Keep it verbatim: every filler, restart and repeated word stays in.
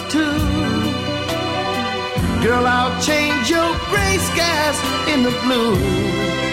too. Girl, I'll change your gray skies in the blue.